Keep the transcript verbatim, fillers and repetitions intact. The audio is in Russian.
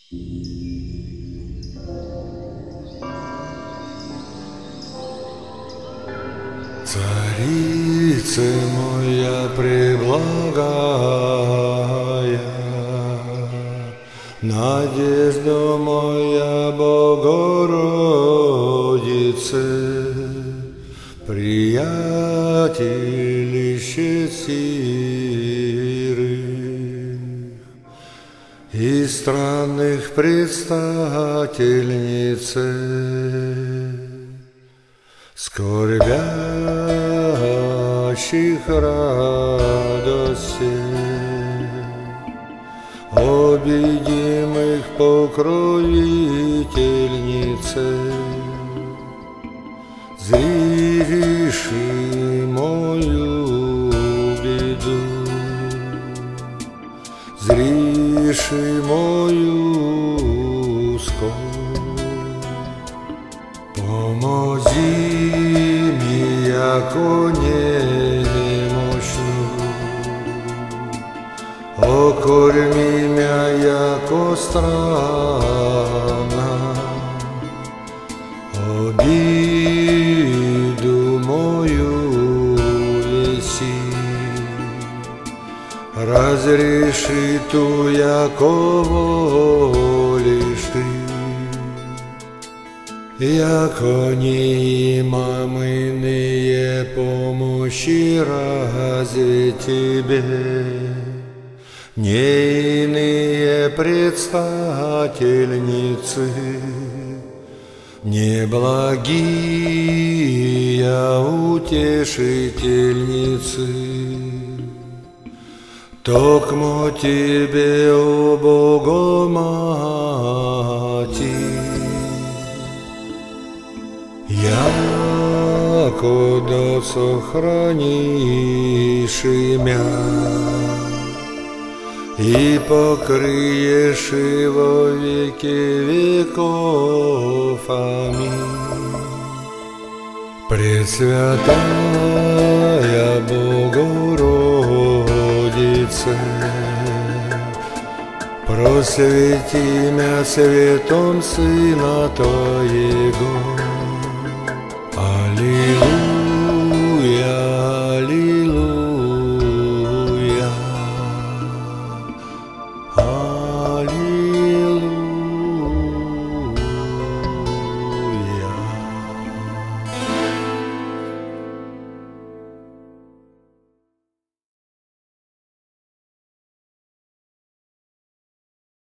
Царица моя преблагая, надежда моя Богородице, приятелище сирых и странных предстательнице, скорбящих радости, обидимых покровительнице, зриши мою беду, зриши мою скорбь. Помози ми, яко немощну, окорми мя, яко странна, обиду мою леси, разреши ту, яко волишь ты. Яко не имам иные помощи разве тебе, не иные предстательницы, не благие утешительницы, токмо тебе, о Богомати. Яко да сохранишь имя и покрыешь во веки веков. Аминь. Пресвятая Богородице, просвети мя светом Сына Твоего. Аллилуйя.